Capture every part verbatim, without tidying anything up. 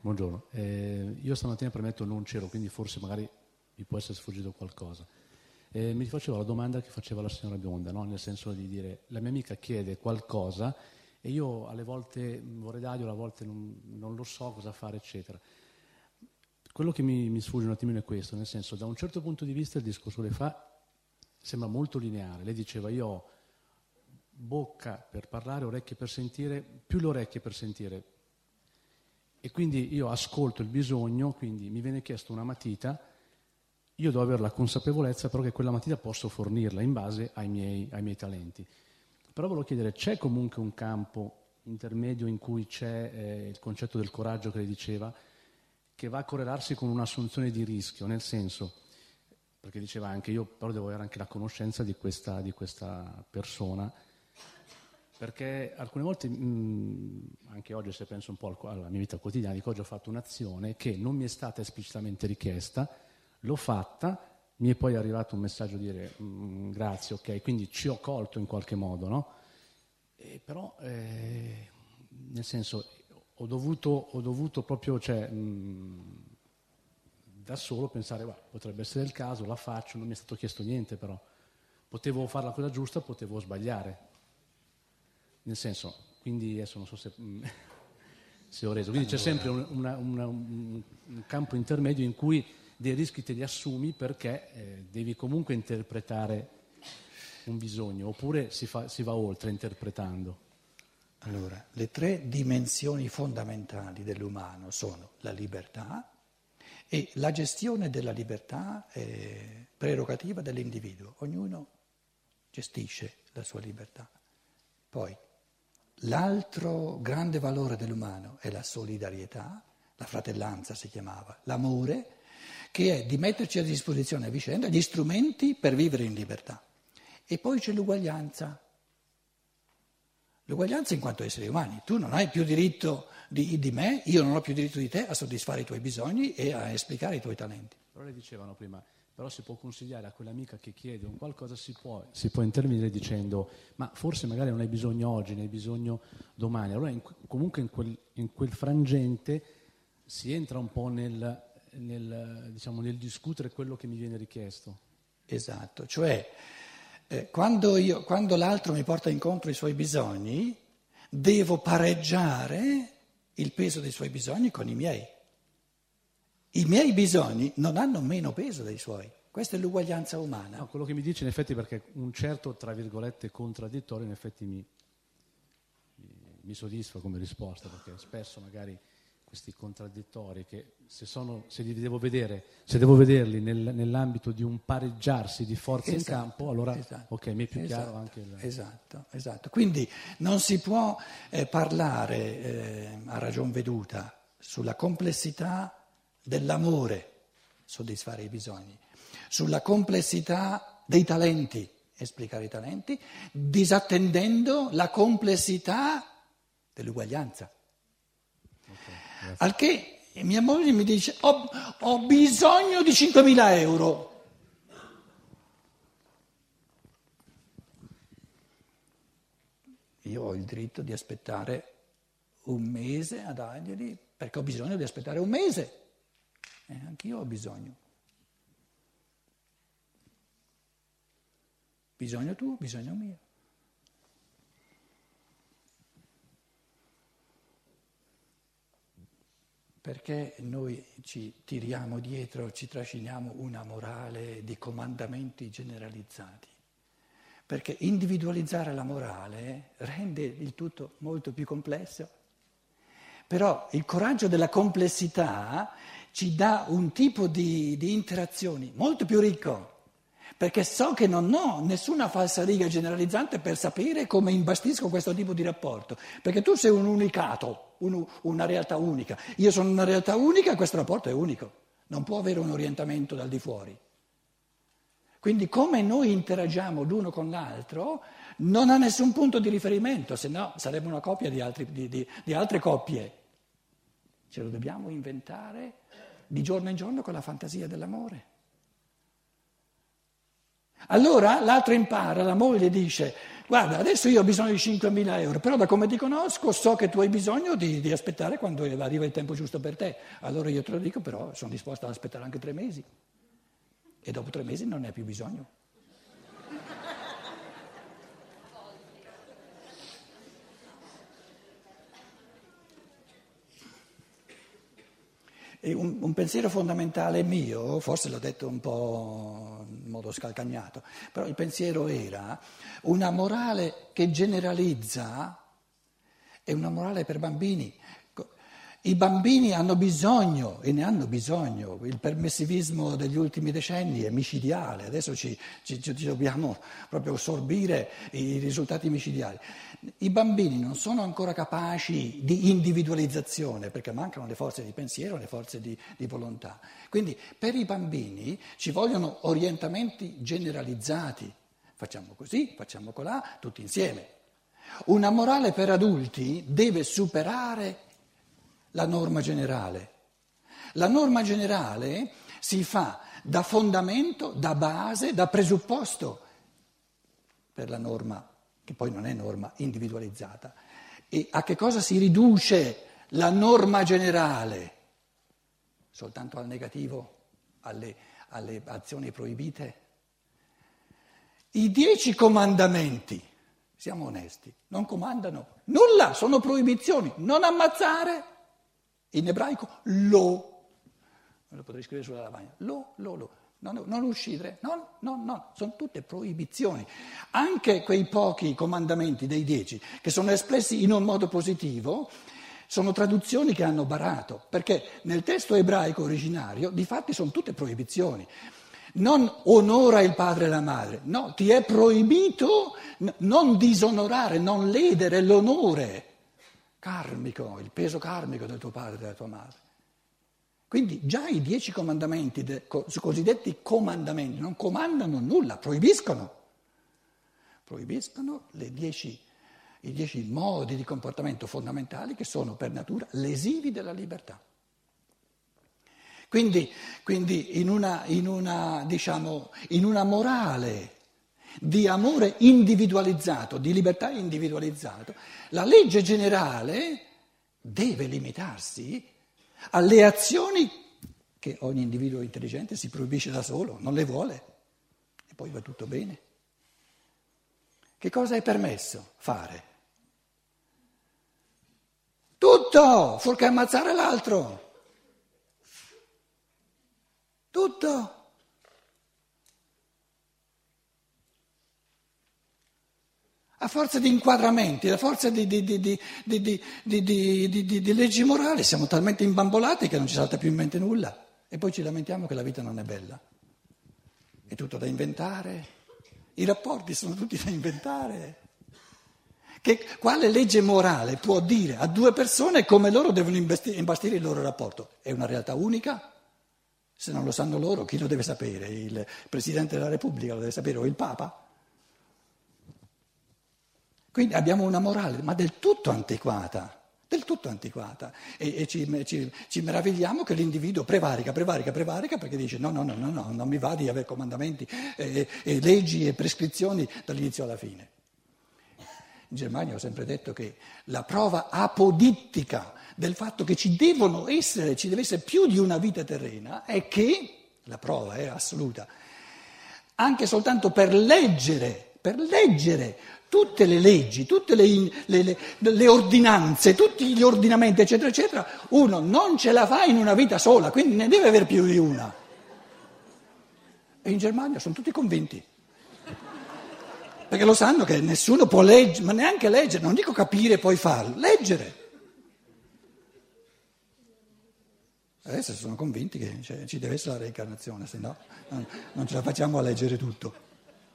Buongiorno. Eh, io stamattina premetto non c'ero, quindi forse magari mi può essere sfuggito qualcosa. Eh, mi faceva la domanda che faceva la signora Bionda, no? Nel senso di dire, la mia amica chiede qualcosa e io alle volte vorrei darglielo, alle volte non, non lo so cosa fare, eccetera. Quello che mi, mi sfugge un attimino è questo, nel senso, da un certo punto di vista il discorso che fa sembra molto lineare. Lei diceva, io ho bocca per parlare, orecchie per sentire, più le orecchie per sentire. E quindi io ascolto il bisogno, quindi mi viene chiesto una matita, io devo avere la consapevolezza però che quella matita posso fornirla in base ai miei, ai miei talenti. Però volevo chiedere, c'è comunque un campo intermedio in cui c'è eh, il concetto del coraggio che lei diceva, che va a correlarsi con un'assunzione di rischio, nel senso, perché diceva anche io però devo avere anche la conoscenza di questa, di questa persona, perché alcune volte, mh, anche oggi se penso un po' alla mia vita quotidiana, dico oggi ho fatto un'azione che non mi è stata esplicitamente richiesta, l'ho fatta, mi è poi arrivato un messaggio di dire mh, grazie, ok, quindi ci ho colto in qualche modo, no? E però, eh, nel senso, ho dovuto, ho dovuto proprio, cioè, mh, da solo pensare, bah, potrebbe essere il caso, la faccio, non mi è stato chiesto niente però. Potevo fare la cosa giusta, potevo sbagliare. Nel senso, quindi adesso non so se, se ho reso, quindi c'è sempre un, una, una, un, un campo intermedio in cui dei rischi te li assumi perché eh, devi comunque interpretare un bisogno, oppure si, fa, si va oltre interpretando. Allora, le tre dimensioni fondamentali dell'umano sono la libertà e la gestione della libertà è prerogativa dell'individuo, ognuno gestisce la sua libertà. Poi l'altro grande valore dell'umano è la solidarietà, la fratellanza si chiamava, l'amore, che è di metterci a disposizione a vicenda gli strumenti per vivere in libertà. E poi c'è l'uguaglianza. L'uguaglianza in quanto esseri umani. Tu non hai più diritto di, di me, io non ho più diritto di te a soddisfare i tuoi bisogni e a esplicare i tuoi talenti. Però le dicevano prima, però si può consigliare a quell'amica che chiede un qualcosa, si può, si può intervenire dicendo ma forse magari non hai bisogno oggi, ne hai bisogno domani. Allora in, comunque in quel, in quel frangente si entra un po' nel, nel, diciamo, nel discutere quello che mi viene richiesto. Esatto, cioè eh, quando, io, quando l'altro mi porta incontro i suoi bisogni, devo pareggiare il peso dei suoi bisogni con i miei. I miei bisogni non hanno meno peso dei suoi. Questa è l'uguaglianza umana. No, quello che mi dice in effetti perché un certo, tra virgolette, contraddittorio in effetti mi, mi, mi soddisfa come risposta, perché spesso magari questi contraddittori che se, sono, se li devo vedere, se devo vederli nel, nell'ambito di un pareggiarsi di forze esatto, in campo, allora esatto, ok, mi è più esatto, chiaro anche il... Esatto, esatto. Quindi non si può eh, parlare eh, a ragion veduta sulla complessità dell'amore, soddisfare i bisogni, sulla complessità dei talenti, esplicare i talenti, disattendendo la complessità dell'uguaglianza. Okay, al che mia moglie mi dice ho, ho bisogno di cinquemila euro. Io ho il diritto di aspettare un mese a darglieli perché ho bisogno di aspettare un mese. Eh, anch'io ho bisogno. Bisogno tu, bisogno mio. Perché noi ci tiriamo dietro, ci trasciniamo una morale di comandamenti generalizzati? Perché individualizzare la morale rende il tutto molto più complesso. Però il coraggio della complessità ci dà un tipo di, di interazioni molto più ricco, perché so che non ho nessuna falsariga generalizzante per sapere come imbastisco questo tipo di rapporto, perché tu sei un unicato, un, una realtà unica, io sono una realtà unica e questo rapporto è unico, non può avere un orientamento dal di fuori. Quindi come noi interagiamo l'uno con l'altro non ha nessun punto di riferimento, se no sarebbe una coppia di, altri, di, di, di altre coppie. Ce lo dobbiamo inventare di giorno in giorno con la fantasia dell'amore. Allora l'altro impara, la moglie dice, guarda, adesso io ho bisogno di cinquemila euro, però da come ti conosco so che tu hai bisogno di, di aspettare quando arriva il tempo giusto per te. Allora io te lo dico, però sono disposto ad aspettare anche tre mesi. E dopo tre mesi non ne hai più bisogno. E un, un pensiero fondamentale mio, forse l'ho detto un po' in modo scalcagnato, però il pensiero era una morale che generalizza è una morale per bambini. I bambini hanno bisogno, e ne hanno bisogno, il permissivismo degli ultimi decenni è micidiale, adesso ci, ci, ci dobbiamo proprio sorbire i risultati micidiali. I bambini non sono ancora capaci di individualizzazione perché mancano le forze di pensiero, le forze di, di volontà. Quindi per i bambini ci vogliono orientamenti generalizzati, facciamo così, facciamo colà, tutti insieme. Una morale per adulti deve superare la norma generale. La norma generale si fa da fondamento, da base, da presupposto per la norma, che poi non è norma individualizzata. E a che cosa si riduce la norma generale? Soltanto al negativo, alle, alle azioni proibite? I dieci comandamenti, siamo onesti, non comandano nulla, sono proibizioni. Non ammazzare. In ebraico lo, me lo potrei scrivere sulla lavagna, lo, lo, lo, non, non uccidere, no, no, no, sono tutte proibizioni. Anche quei pochi comandamenti dei dieci che sono espressi in un modo positivo sono traduzioni che hanno barato, perché nel testo ebraico originario di fatti sono tutte proibizioni. Non onora il padre e la madre, no, ti è proibito non disonorare, non ledere l'onore karmico, il peso karmico del tuo padre e della tua madre. Quindi già i dieci comandamenti, de, co, cosiddetti comandamenti, non comandano nulla, proibiscono. Proibiscono le dieci, i dieci modi di comportamento fondamentali che sono per natura lesivi della libertà. Quindi, quindi in, una, in, una, diciamo, in una morale di amore individualizzato, di libertà individualizzato, la legge generale deve limitarsi alle azioni che ogni individuo intelligente si proibisce da solo, non le vuole e poi va tutto bene. Che cosa è permesso fare? Tutto, fuorché ammazzare l'altro. Tutto. A forza di inquadramenti, a forza di, di, di, di, di, di, di, di, di, di leggi morali siamo talmente imbambolati che non ci salta più in mente nulla e poi ci lamentiamo che la vita non è bella. È tutto da inventare, i rapporti sono tutti da inventare. Che, quale legge morale può dire a due persone come loro devono imbastire, imbastire il loro rapporto? È una realtà unica? Se non lo sanno loro, chi lo deve sapere? Il Presidente della Repubblica lo deve sapere o il Papa? Quindi abbiamo una morale, ma del tutto antiquata, del tutto antiquata. E, e ci, ci, ci meravigliamo che l'individuo prevarica, prevarica, prevarica perché dice no, no, no, no, no non mi va di avere comandamenti, e, e leggi e prescrizioni dall'inizio alla fine. In Germania ho sempre detto che la prova apodittica del fatto che ci devono essere, ci deve essere più di una vita terrena è che, la prova è assoluta, anche soltanto per leggere, per leggere tutte le leggi, tutte le, le, le, le ordinanze, tutti gli ordinamenti, eccetera, eccetera, uno non ce la fa in una vita sola, quindi ne deve avere più di una. E in Germania sono tutti convinti, perché lo sanno che nessuno può leggere, ma neanche leggere, non dico capire e poi farlo, leggere. Adesso sono convinti che cioè, ci deve essere la reincarnazione, se no non, non ce la facciamo a leggere tutto.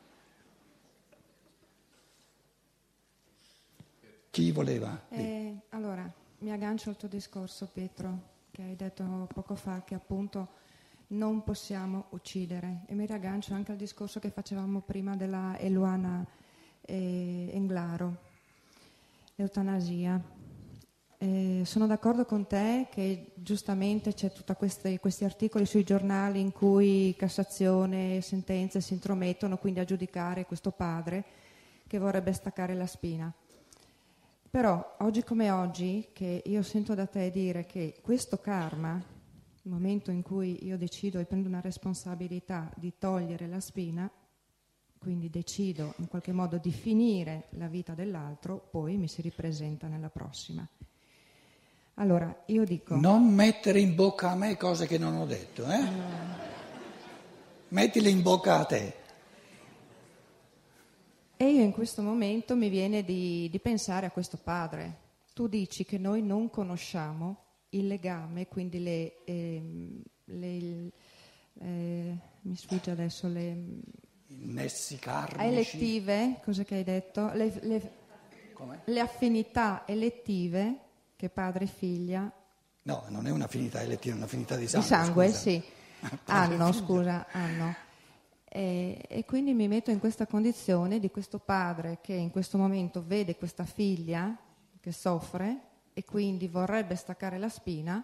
Chi voleva? Eh, allora, mi aggancio al tuo discorso, Pietro, che hai detto poco fa, che appunto non possiamo uccidere. E mi riaggancio anche al discorso che facevamo prima della Eluana eh, Englaro, l'eutanasia. Eh, sono d'accordo con te che giustamente c'è tutti questi articoli sui giornali in cui Cassazione e sentenze si intromettono quindi a giudicare questo padre che vorrebbe staccare la spina. Però oggi come oggi, che io sento da te dire che questo karma, il momento in cui io decido e prendo una responsabilità di togliere la spina, quindi decido in qualche modo di finire la vita dell'altro, poi mi si ripresenta nella prossima. Allora, io dico... Non mettere in bocca a me cose che non ho detto, eh? No. Mettile in bocca a te. E io in questo momento mi viene di, di pensare a questo padre. Tu dici che noi non conosciamo il legame, quindi le... Eh, le eh, mi sfugge adesso le... Nessi karmici. Elettive, cosa che hai detto? Le, le, le affinità elettive che padre e figlia... No, non è un'affinità elettiva, è un'affinità di sangue. Di sangue, scusa. sì. Hanno, scusa, hanno. E, e quindi mi metto in questa condizione di questo padre che in questo momento vede questa figlia che soffre e quindi vorrebbe staccare la spina,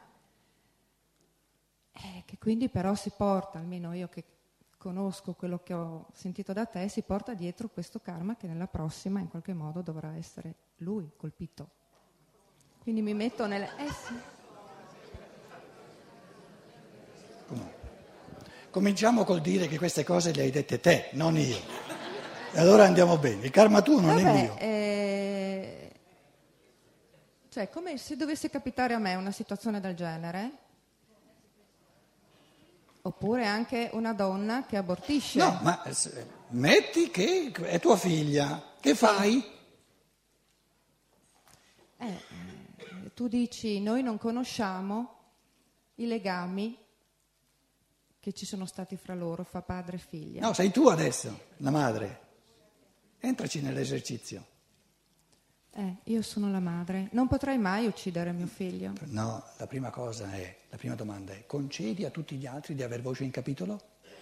e che quindi però si porta, almeno io che conosco quello che ho sentito da te, si porta dietro questo karma che nella prossima in qualche modo dovrà essere lui colpito. Quindi mi metto nelle... Eh sì. Come? Cominciamo col dire che queste cose le hai dette te, non io. E allora andiamo bene. Il karma tuo non Vabbè, è mio. Eh... Cioè, come se dovesse capitare a me una situazione del genere, oppure anche una donna che abortisce. No, ma metti che è tua figlia, che fai? Eh, tu dici, noi non conosciamo i legami che ci sono stati fra loro, fra padre e figlia. No, sei tu adesso, la madre. Entraci nell'esercizio. Eh, io sono la madre, non potrei mai uccidere mio figlio. No, la prima cosa è, la prima domanda è, concedi a tutti gli altri di aver voce in capitolo?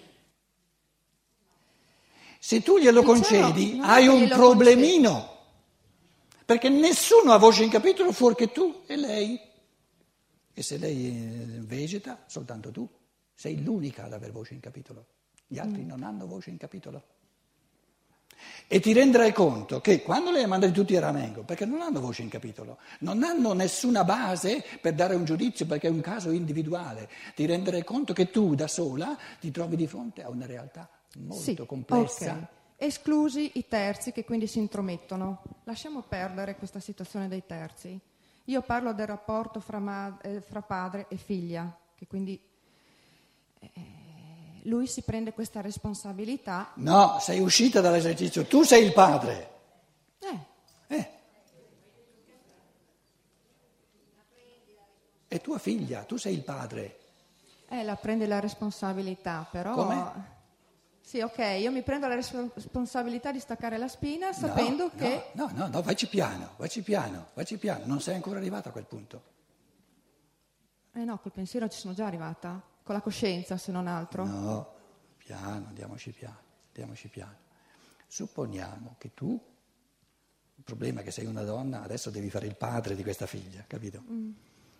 Se tu glielo Diciamo, concedi, non hai è che un glielo problemino, concedi. Perché nessuno ha voce in capitolo fuorché tu e lei. E se lei vegeta, soltanto tu. Sei l'unica ad aver voce in capitolo. Gli altri mm. non hanno voce in capitolo. E ti renderai conto che quando le hai mandati tutti a ramengo, perché non hanno voce in capitolo, non hanno nessuna base per dare un giudizio, perché è un caso individuale, ti renderai conto che tu da sola ti trovi di fronte a una realtà molto sì, complessa. Okay. Esclusi i terzi che quindi si intromettono. Lasciamo perdere questa situazione dei terzi. Io parlo del rapporto fra, ma- eh, fra padre e figlia, che quindi... Eh, lui si prende questa responsabilità. No, sei uscita dall'esercizio, tu sei il padre. Eh. Eh. È tua figlia, tu sei il padre. Eh, la prende la responsabilità, però... Come? Sì, ok, io mi prendo la responsabilità di staccare la spina sapendo no, che... No, no, no, no, vacci piano, vacci piano, vacci piano, non sei ancora arrivata a quel punto. Eh no, col pensiero ci sono già arrivata. Con la coscienza, se non altro. No, piano, andiamoci piano, andiamoci piano. Supponiamo che tu, il problema è che sei una donna, adesso devi fare il padre di questa figlia, capito? Mm.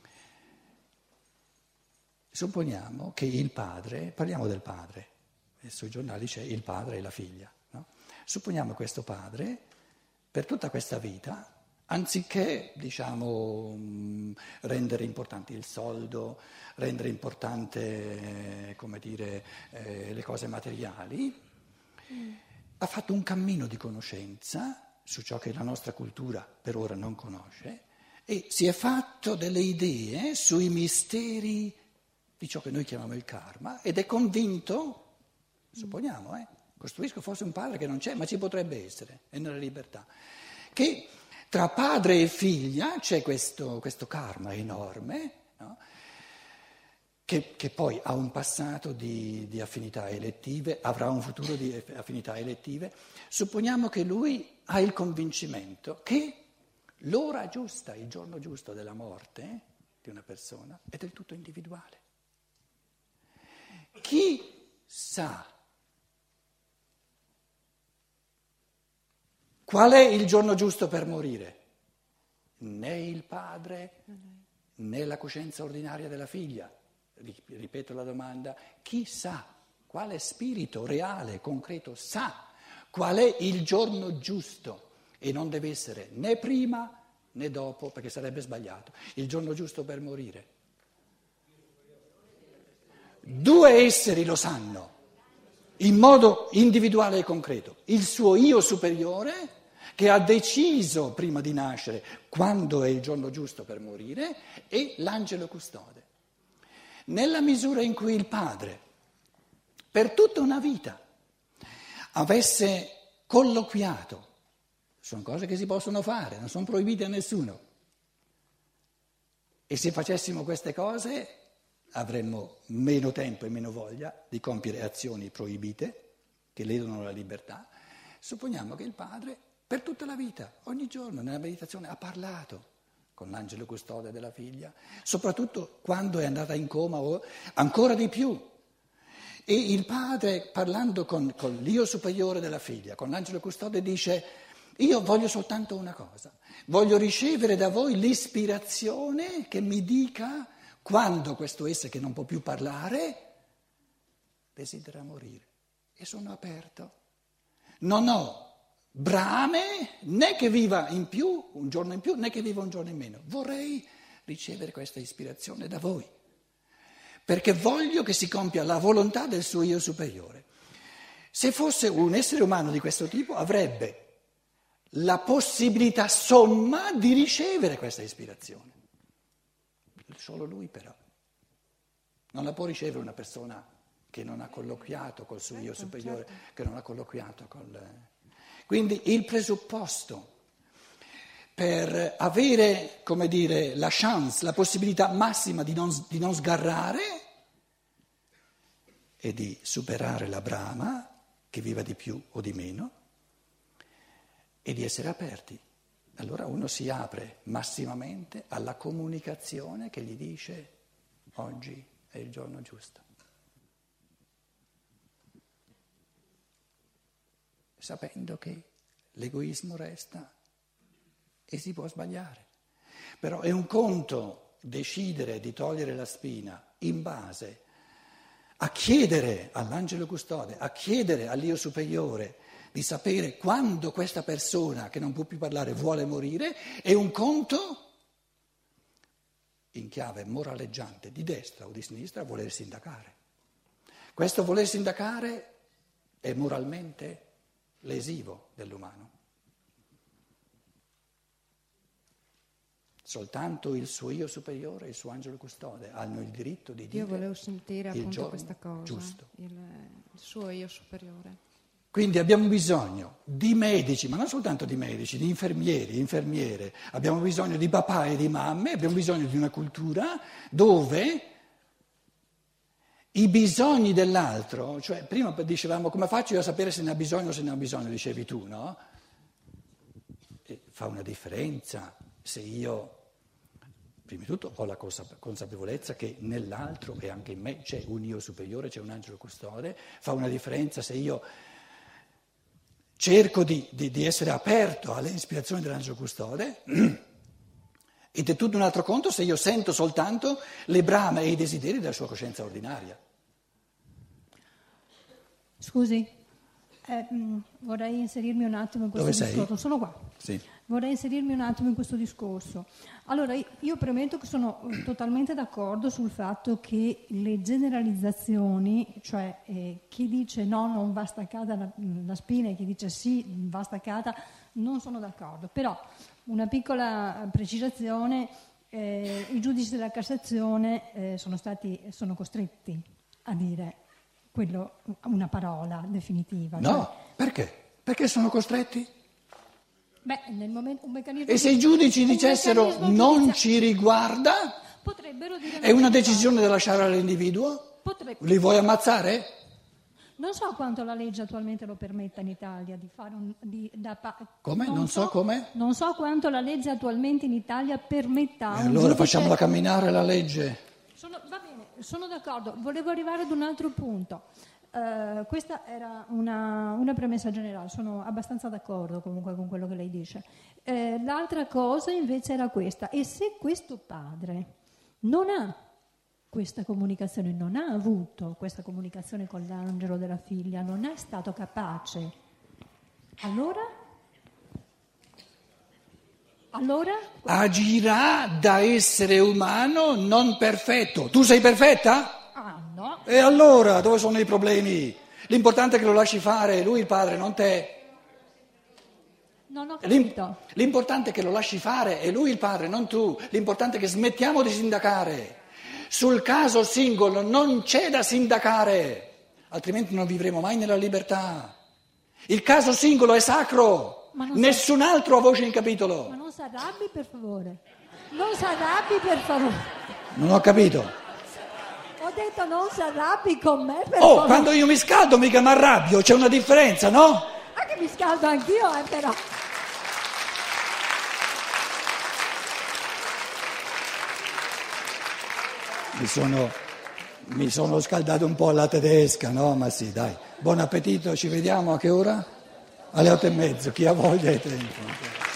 Supponiamo che il padre, parliamo del padre, e sui giornali c'è il padre e la figlia, no? Supponiamo questo padre, per tutta questa vita, anziché, diciamo, rendere importante il soldo, rendere importante, eh, come dire, eh, le cose materiali, mm. ha fatto un cammino di conoscenza su ciò che la nostra cultura per ora non conosce e si è fatto delle idee sui misteri di ciò che noi chiamiamo il karma ed è convinto, supponiamo, eh, costruisco forse un padre che non c'è, ma ci potrebbe essere, è nella libertà, che... Tra padre e figlia c'è questo, questo karma enorme, no? che, che poi ha un passato di, di affinità elettive, avrà un futuro di affinità elettive. Supponiamo che lui ha il convincimento che l'ora giusta, il giorno giusto della morte eh, di una persona è del tutto individuale. Chi sa qual è il giorno giusto per morire? Né il padre, né la coscienza ordinaria della figlia. Ripeto la domanda, chi sa, quale spirito reale, concreto, sa qual è il giorno giusto e non deve essere né prima né dopo, perché sarebbe sbagliato. Il giorno giusto per morire. Due esseri lo sanno, in modo individuale e concreto. Il suo io superiore, che ha deciso prima di nascere quando è il giorno giusto per morire, e l'angelo custode. Nella misura in cui il padre, per tutta una vita, avesse colloquiato, sono cose che si possono fare, non sono proibite a nessuno, e se facessimo queste cose avremmo meno tempo e meno voglia di compiere azioni proibite che ledono la libertà. Supponiamo che il padre per tutta la vita, ogni giorno nella meditazione, ha parlato con l'angelo custode della figlia, soprattutto quando è andata in coma o ancora di più. E il padre, parlando con, con l'io superiore della figlia, con l'angelo custode, dice: io voglio soltanto una cosa, voglio ricevere da voi l'ispirazione che mi dica quando questo essere che non può più parlare desidera morire. E sono aperto. Non ho brame né che viva in più, un giorno in più, né che viva un giorno in meno. Vorrei ricevere questa ispirazione da voi, perché voglio che si compia la volontà del suo io superiore. Se fosse un essere umano di questo tipo, avrebbe la possibilità somma di ricevere questa ispirazione. Solo lui però. Non la può ricevere una persona che non ha colloquiato col suo io superiore, che non ha colloquiato col... Quindi il presupposto per avere, come dire, la chance, la possibilità massima di non, di non sgarrare e di superare la brama, che viva di più o di meno, e di essere aperti. Allora uno si apre massimamente alla comunicazione che gli dice: oggi è il giorno giusto. Sapendo che l'egoismo resta e si può sbagliare. Però è un conto decidere di togliere la spina in base a chiedere all'angelo custode, a chiedere all'io superiore di sapere quando questa persona che non può più parlare vuole morire, è un conto in chiave moraleggiante di destra o di sinistra voler sindacare. Questo voler sindacare è moralmente lesivo dell'umano. Soltanto il suo io superiore e il suo angelo custode hanno il diritto di dire Io volevo sentire il appunto giorno questa cosa, giusto. Il, il suo io superiore. Quindi abbiamo bisogno di medici, ma non soltanto di medici, di infermieri, infermiere. Abbiamo bisogno di papà e di mamme, abbiamo bisogno di una cultura dove i bisogni dell'altro, cioè prima dicevamo come faccio io a sapere se ne ha bisogno o se ne ha bisogno, dicevi tu, no? E fa una differenza se io, prima di tutto, ho la consapevolezza che nell'altro e anche in me c'è un io superiore, c'è un angelo custode, fa una differenza se io cerco di, di, di essere aperto alle ispirazioni dell'angelo custode, ed è tutto un altro conto se io sento soltanto le brame e i desideri della sua coscienza ordinaria. Scusi, eh, mh, vorrei inserirmi un attimo in questo Dove discorso. sei? Sono qua. Sì. Vorrei inserirmi un attimo in questo discorso. Allora, io premetto che sono totalmente d'accordo sul fatto che le generalizzazioni, cioè eh, chi dice no non va staccata la, la spina e chi dice sì va staccata, non sono d'accordo. Però una piccola precisazione, eh, i giudici della Cassazione eh, sono stati, sono costretti a dire quello, una parola definitiva. No, cioè, perché? Perché sono costretti? Beh, nel momento un meccanismo E se i giudici dicessero non ci riguarda, potrebbero dire è una decisione da lasciare all'individuo? Potrebbe. Li vuoi ammazzare? Non so quanto la legge attualmente lo permetta in Italia di fare un... Di, da, Come? Non, non so, so come? Non so quanto la legge attualmente in Italia permetta... E un allora giudice... facciamola camminare la legge. Sono, va bene, sono d'accordo. Volevo arrivare ad un altro punto. Uh, questa era una, una premessa generale, sono abbastanza d'accordo comunque con quello che lei dice. Uh, l'altra cosa invece era questa: e se questo padre non ha questa comunicazione, non ha avuto questa comunicazione con l'angelo della figlia, non è stato capace Allora? Allora? Agirà da essere umano non perfetto. Tu sei perfetta? Ah, no. E allora dove sono i problemi? L'importante è che lo lasci fare, lui il padre, non te. Non ho L'im- capito. L'importante è che lo lasci fare, è lui il padre, non tu. L'importante è che smettiamo di sindacare. Sul caso singolo non c'è da sindacare, altrimenti non vivremo mai nella libertà. Il caso singolo è sacro, Ma non nessun altro ha voce in capitolo. Ma non si arrabbi per favore. Non si arrabbi per favore. Non ho capito. Ho detto non si arrabbi con me per Oh, favore. quando io mi scaldo mica mi arrabbio, c'è una differenza, no? Anche mi scaldo anch'io, eh, però. Mi sono, mi sono scaldato un po' alla tedesca, no? Ma sì, dai. Buon appetito, ci vediamo a che ora? Alle otto e mezzo, chi ha voglia è tempo.